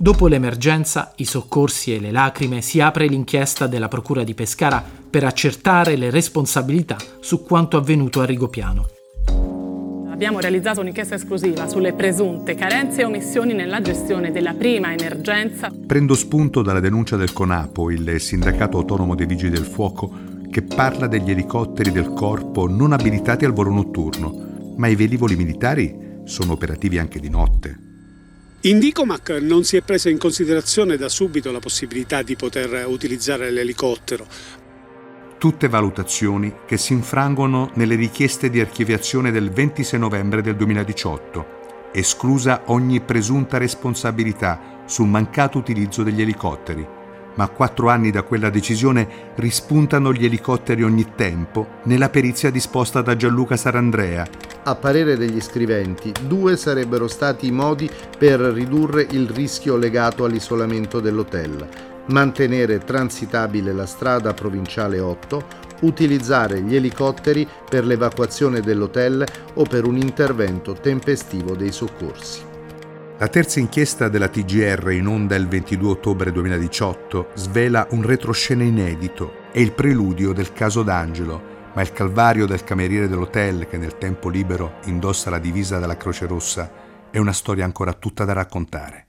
Dopo l'emergenza, i soccorsi e le lacrime, si apre l'inchiesta della Procura di Pescara per accertare le responsabilità su quanto avvenuto a Rigopiano. Abbiamo realizzato un'inchiesta esclusiva sulle presunte carenze e omissioni nella gestione della prima emergenza. Prendo spunto dalla denuncia del CONAPO, il Sindacato Autonomo dei Vigili del Fuoco, che parla degli elicotteri del corpo non abilitati al volo notturno, ma i velivoli militari sono operativi anche di notte. In Dicomac non si è presa in considerazione da subito la possibilità di poter utilizzare l'elicottero. Tutte valutazioni che si infrangono nelle richieste di archiviazione del 26 novembre del 2018, esclusa ogni presunta responsabilità sul mancato utilizzo degli elicotteri. Ma a 4 anni da quella decisione rispuntano gli elicotteri ogni tempo nella perizia disposta da Gianluca Sarandrea. A parere degli scriventi, 2 sarebbero stati i modi per ridurre il rischio legato all'isolamento dell'hotel: mantenere transitabile la strada provinciale 8, utilizzare gli elicotteri per l'evacuazione dell'hotel o per un intervento tempestivo dei soccorsi. La terza inchiesta della TGR, in onda il 22 ottobre 2018, svela un retroscena inedito. È il preludio del caso D'Angelo, ma il calvario del cameriere dell'hotel che nel tempo libero indossa la divisa della Croce Rossa è una storia ancora tutta da raccontare.